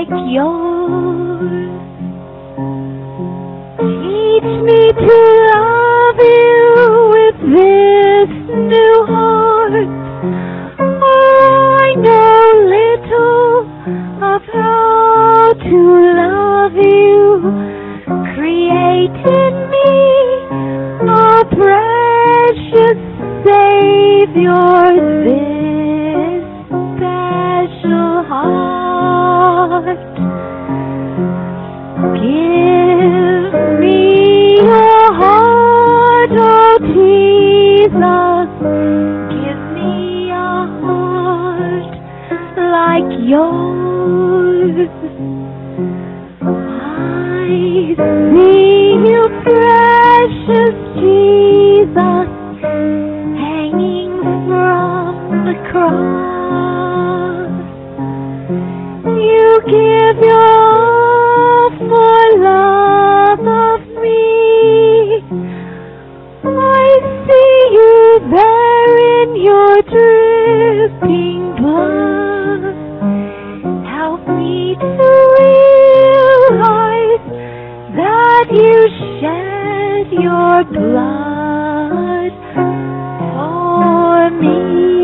like yours. Teach me to love you with this new heart. Oh, I know little of how to love you. Create in me a precious Savior, this special heart. Give me your heart, oh Jesus. Give me a heart like yours. I see you, precious Jesus, hanging from the cross. You give your all for love of me. I see you there in your dripping blood. Help me to realize that you shed your blood for me.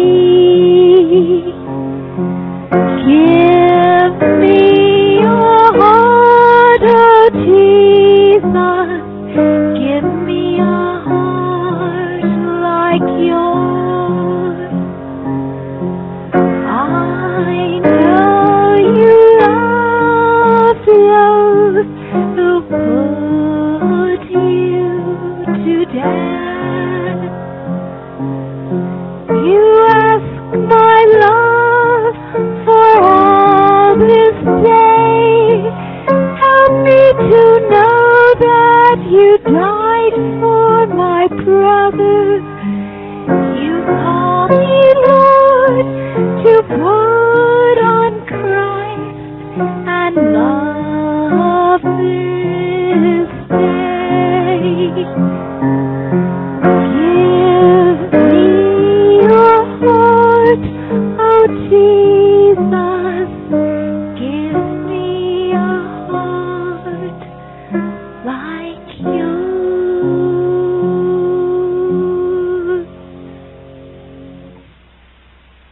Give me your heart, oh Jesus. Give me a heart like yours. I know you love those who put you to death. You ask my love for all this day. Help me to know that you died for my brother. You call me Lord to put on Christ and love this day. Give me your heart, oh Jesus. Give me a heart like yours.